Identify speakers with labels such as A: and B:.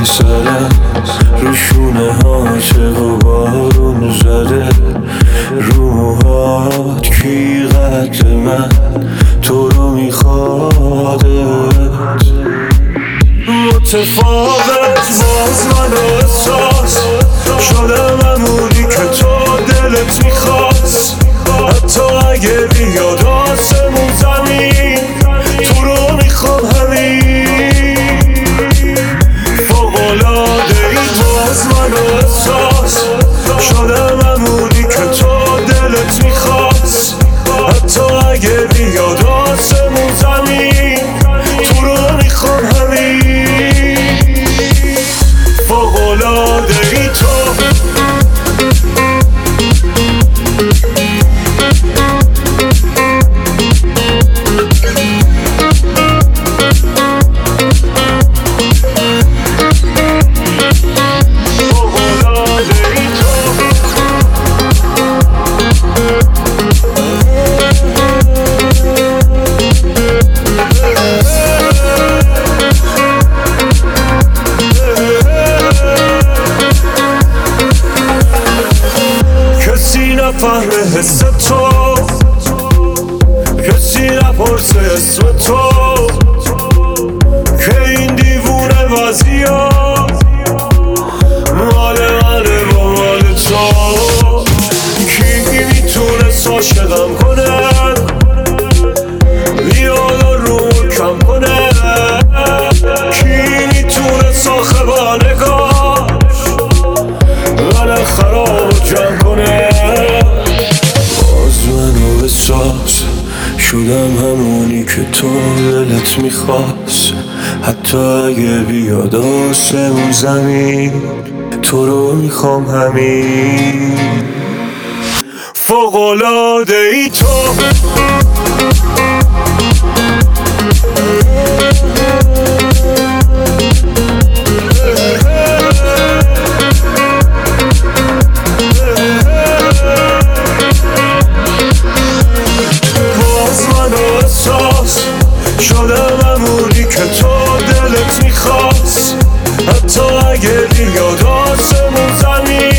A: سرم رو شونه هاته و بارون زده رو موهات کی قد من تو رو میخوادت متفاوت باز من احساس شدم همونی که تو دلت میخواست حتی اگه بیاد آسمون زمین تو رو میخوام همین فوق‌العاده ای باز من احساس شدم همونی که تو دلت میخواست حتی اگه بیاد آسمون زمین تو رو میخوام همین فوق‌العاده ای تو نفهمه حس تو کسی نپرسه اسم تو که این دیوونه وضعیات مال منه و مال تو کی میتونه عاشقم کنه بیاد و رو کم کنه کی میتونه صاحب نگاش من خراب جمع کنه شدم همونی که تو دلت میخواست حتی اگه بیاد آسمون زمین تو رو میخوام همین فوق‌العاده ای تو شدم همونی که تو دلت میخواست حتی اگه بیاد آسمون زمین